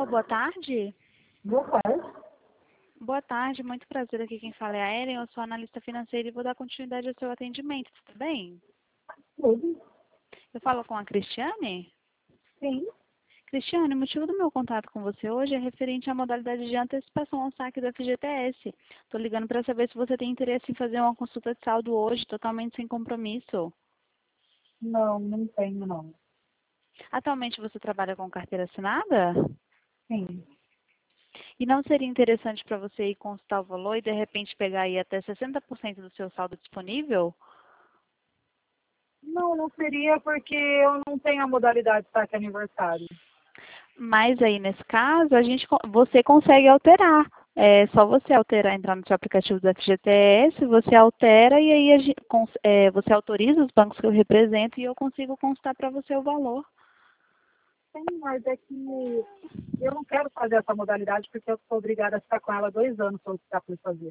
boa tarde. Boa tarde. Boa tarde, muito prazer. Aqui quem fala é a Ellen, eu sou analista financeira e vou dar continuidade ao seu atendimento, tudo bem? Tudo? Eu falo com a Cristiane? Sim. Cristiane, o motivo do meu contato com você hoje é referente à modalidade de antecipação ao saque do FGTS. Estou ligando para saber se você tem interesse em fazer uma consulta de saldo hoje, totalmente sem compromisso. Não, não tenho, não. Atualmente você trabalha com carteira assinada? Sim. E não seria interessante para você ir consultar o valor e de repente pegar aí até 60% do seu saldo disponível? Não, não seria porque eu não tenho a modalidade de saque aniversário. Mas aí, nesse caso, você consegue alterar. É só você alterar, entrar no seu aplicativo do FGTS, você altera e aí você autoriza os bancos que eu represento e eu consigo constar para você o valor. Sim, mas é que eu não quero fazer essa modalidade porque eu sou obrigada a ficar com ela 2 anos se eu optar por fazer.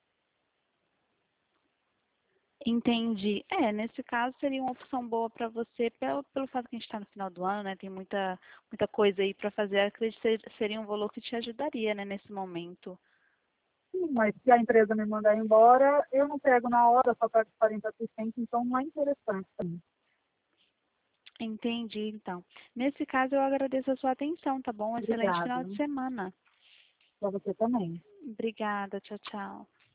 Entendi. Nesse caso seria uma opção boa para você, pelo fato que a gente está no final do ano, né? Tem muita coisa aí para fazer. Acredito que seria um valor que te ajudaria, né, nesse momento. Sim, mas se a empresa me mandar embora, eu não pego na hora, só pego 40%, então não é interessante para mim. Entendi, então. Nesse caso, eu agradeço a sua atenção, tá bom? Excelente Obrigada. final de semana. Para você também. Obrigada. Tchau, tchau.